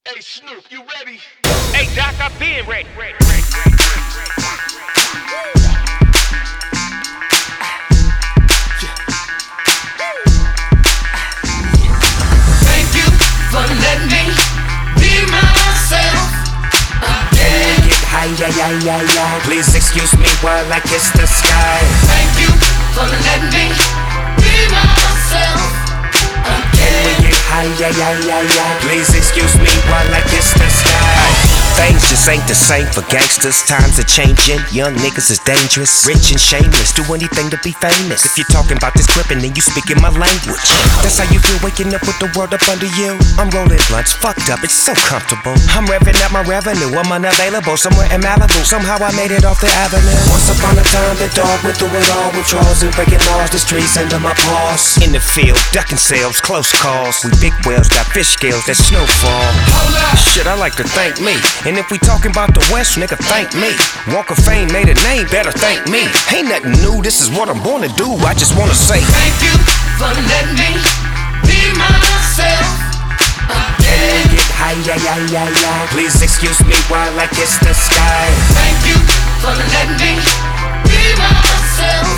Hey Snoop, you ready? Hey Doc, I've been ready. Thank you for letting me be myself again. Get high, yeah. Please excuse me while I kiss the sky. Thank you for letting me be myself again. Get high, yeah. Please excuse me while I kiss the sky. Things just ain't the same for gangsters. Times are changing, young niggas is dangerous. Rich and shameless, do anything to be famous. If you're talking about this crippin', then you speaking my language. That's how you feel waking up with the world up under you. I'm rolling blunts, fucked up, it's so comfortable. I'm revving up my revenue, I'm unavailable somewhere in Malibu. Somehow I made it off the avenue. Once upon a time, the dog went through it all with draws and breaking laws. The streets under my paws. In the field, ducking sales, close calls. We big whales, got fish scales, that snowfall. Shit, I like to thank me. And if we talking about the West, nigga, thank me. Walk of Fame made a name, better thank me. Ain't nothing new, this is what I'm born to do. I just wanna say Thank you for letting me be myself again. get high, yeah. Please excuse me while I kiss the sky. Thank you for letting me be myself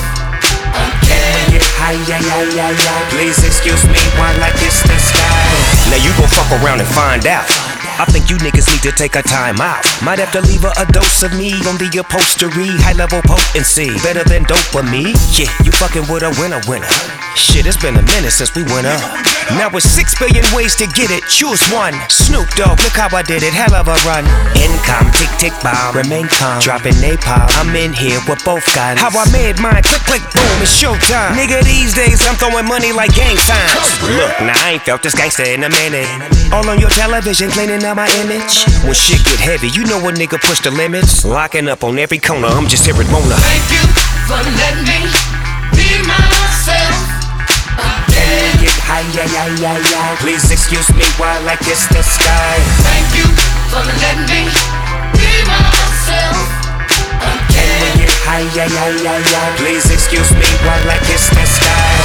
again. Get high, yeah. Please excuse me while I kiss the sky. Now you gon' fuck around and find out. I think you niggas need to take a time out. Might have to leave a dose of me on the upholstery. High level potency, better than dopamine. Yeah, you fucking with a winner. Shit, it's been a minute since we went up. Now with 6 billion ways to get it, choose one. Snoop Dogg, look how I did it, hell of a run. Income, tick bomb, remain calm, dropping napalm. I'm in here with both guns. How I made mine, click boom, it's showtime. Nigga, these days I'm throwing money like gang signs. Look, now I ain't felt this gangster in a minute. All on your television, cleaning up my image. When shit get heavy, you know a nigga push the limits. Locking up on every corner, I'm just here at Mona. Thank you for letting me be myself again. Get high, yeah. Please excuse me while I kiss the sky. Thank you for letting me be myself again. Get high, yeah. Please excuse me while I kiss the sky.